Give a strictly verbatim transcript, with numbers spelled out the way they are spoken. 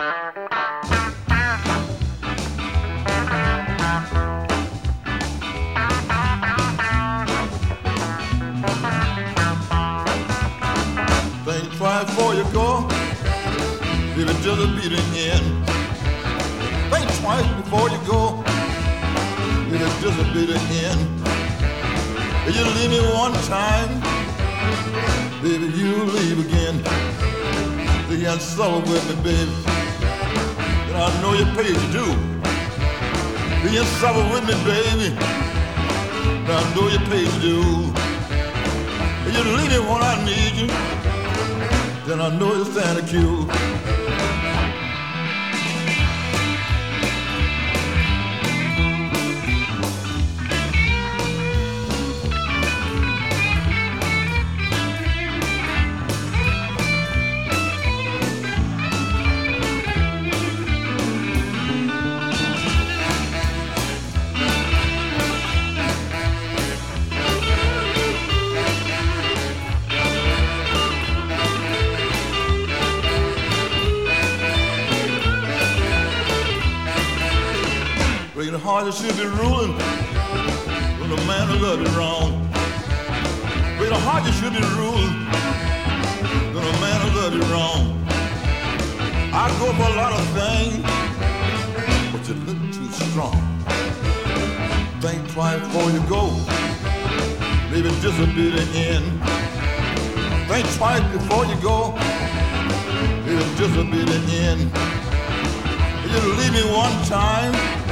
Think twice before you go, baby, just be the end. Think twice before you go, baby, just be the end. If you leave me one time, baby, you leave again. You can't suffer with me, baby, and I know you paid your due. You can't suffer with me, baby, and I know you paid your due. If you leave me when I need you, then I know you'll stand a queue. Breaking heart that should be ruling when the man who loved you wrong. Breaking heart that should be ruling when the man who loved you wrong. I go for a lot of things, but you look too strong. Think twice before you go, maybe this will be the end. Think twice before you go, maybe this will be the end. You leave me one time,